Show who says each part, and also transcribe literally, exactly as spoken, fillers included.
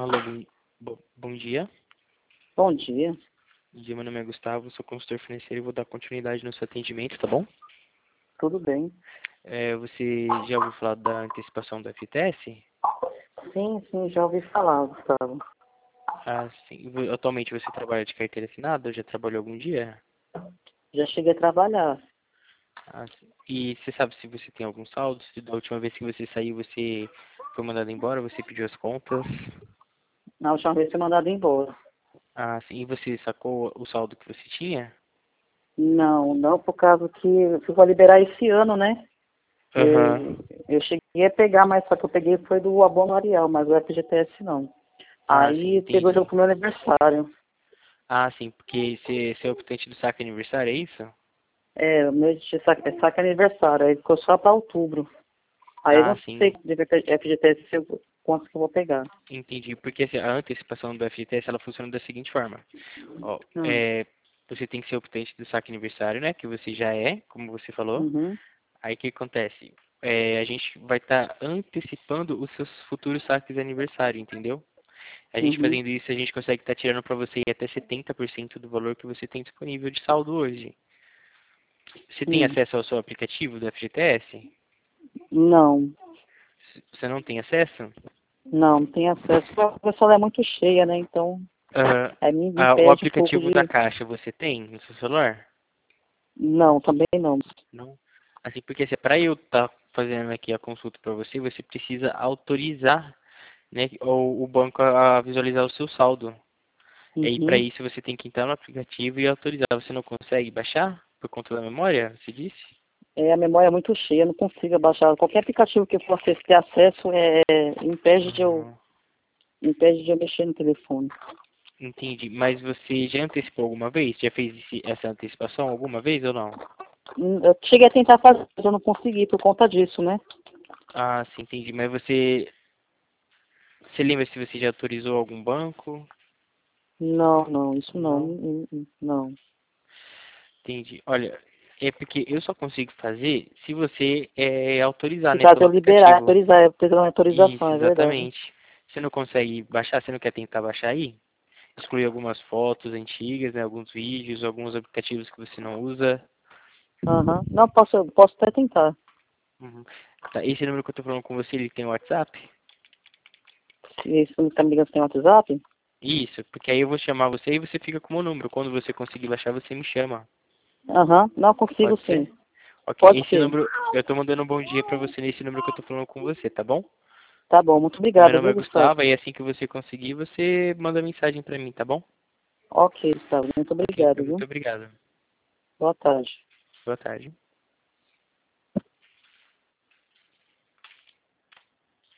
Speaker 1: Alô, bom, bom bom dia.
Speaker 2: Bom dia.
Speaker 1: Bom dia, meu nome é Gustavo, sou consultor financeiro e vou dar continuidade no seu atendimento, tá bom?
Speaker 2: Tudo bem?
Speaker 1: É, você já ouviu falar da antecipação do F T S?
Speaker 2: Sim, sim, já ouvi falar, Gustavo.
Speaker 1: Ah, sim. Vo- Atualmente você trabalha de carteira assinada ou já trabalhou algum dia?
Speaker 2: Já cheguei a trabalhar.
Speaker 1: Ah, sim. E você sabe se você tem algum saldo? Se da última vez que você saiu você foi mandado embora, você pediu as contas?
Speaker 2: Na última vez fui mandado embora.
Speaker 1: Ah, sim. E você sacou o saldo que você tinha?
Speaker 2: Não, não, por causa que eu vou liberar esse ano, né?
Speaker 1: Aham.
Speaker 2: Eu, eu cheguei a pegar, mas só que eu peguei foi do abono anual, mas o F G T S não.
Speaker 1: Ah, sim,
Speaker 2: Aí pegou já
Speaker 1: entendi.
Speaker 2: pro meu aniversário.
Speaker 1: Ah, sim, porque você, você é optante do saque aniversário, é isso?
Speaker 2: É, o meu de saque, é saque aniversário, aí ficou só para outubro. Aí eu
Speaker 1: Ah,
Speaker 2: não sei
Speaker 1: sim,
Speaker 2: de F G T S se eu, quanto que eu vou pegar.
Speaker 1: entendi. Porque assim, a antecipação do F G T S ela funciona da seguinte forma. Ó,
Speaker 2: Hum,
Speaker 1: é, você tem que ser optante do saque aniversário, né? Que você já é, como você falou.
Speaker 2: uhum,
Speaker 1: Aí o que acontece? É, a gente vai estar antecipando os seus futuros saques de aniversário, entendeu? A gente
Speaker 2: uhum,
Speaker 1: fazendo isso, a gente consegue estar tirando para você até setenta por cento do valor que você tem disponível de saldo hoje. Você tem
Speaker 2: hum.
Speaker 1: acesso ao seu aplicativo do F G T S?
Speaker 2: Não.
Speaker 1: Você não tem acesso?
Speaker 2: Não, não tem acesso. A pessoa é muito cheia, né? Então,
Speaker 1: Aham.
Speaker 2: aí me, me
Speaker 1: Ah, o
Speaker 2: impede um pouco
Speaker 1: aplicativo da
Speaker 2: de...
Speaker 1: Caixa você tem no seu celular?
Speaker 2: Não, também não.
Speaker 1: Não. Assim, porque assim, para eu estar fazendo aqui a consulta para você, você precisa autorizar, né, o, o banco a visualizar o seu saldo. E aí, para
Speaker 2: Uhum.
Speaker 1: isso, você tem que entrar no aplicativo e autorizar. Você não consegue baixar por conta da memória, você disse?
Speaker 2: É, a memória é muito cheia, não consigo baixar. Qualquer aplicativo que eu for ter acesso, é, impede de eu,
Speaker 1: Ah,
Speaker 2: impede de eu mexer no telefone.
Speaker 1: entendi. Mas você já antecipou alguma vez? Já fez esse- essa antecipação alguma vez ou não?
Speaker 2: Hum, Eu cheguei a tentar fazer, mas eu não consegui por conta disso, né?
Speaker 1: Ah, sim, entendi. Mas você, você lembra se você já autorizou algum banco?
Speaker 2: Não, não, isso não.
Speaker 1: Não.
Speaker 2: Hum, hum, Não.
Speaker 1: Entendi. Olha, é porque eu só consigo fazer se você é, autorizar,
Speaker 2: Se
Speaker 1: né,
Speaker 2: caso
Speaker 1: pelo
Speaker 2: eu liberar,
Speaker 1: aplicativo.
Speaker 2: autorizar, eu preciso de uma autorização,
Speaker 1: Isso,
Speaker 2: é verdade.
Speaker 1: exatamente. Você não consegue baixar, você não quer tentar baixar aí? Excluir algumas fotos antigas, né, alguns vídeos, alguns aplicativos que você não usa.
Speaker 2: Aham. Não, posso, posso até tentar.
Speaker 1: Uhum. Tá, esse número que eu tô falando com você, ele tem WhatsApp?
Speaker 2: Se você não tá me ligando, você tem WhatsApp?
Speaker 1: Isso, porque aí eu vou chamar você e você fica com o meu número. Quando você conseguir baixar, você me chama.
Speaker 2: Aham. Não, consigo
Speaker 1: Pode
Speaker 2: sim.
Speaker 1: ser? Ok,
Speaker 2: Pode
Speaker 1: esse
Speaker 2: ser.
Speaker 1: número, eu tô mandando um bom dia pra você nesse número que eu tô falando com você, tá bom?
Speaker 2: Tá bom, muito
Speaker 1: Meu
Speaker 2: obrigada,
Speaker 1: nome
Speaker 2: viu,
Speaker 1: é
Speaker 2: Gustavo?
Speaker 1: Gustavo, e assim que você conseguir, você manda mensagem pra mim, tá bom?
Speaker 2: Ok, Gustavo, muito
Speaker 1: Ok,
Speaker 2: obrigada,
Speaker 1: muito
Speaker 2: viu?
Speaker 1: obrigado.
Speaker 2: Boa tarde.
Speaker 1: Boa tarde.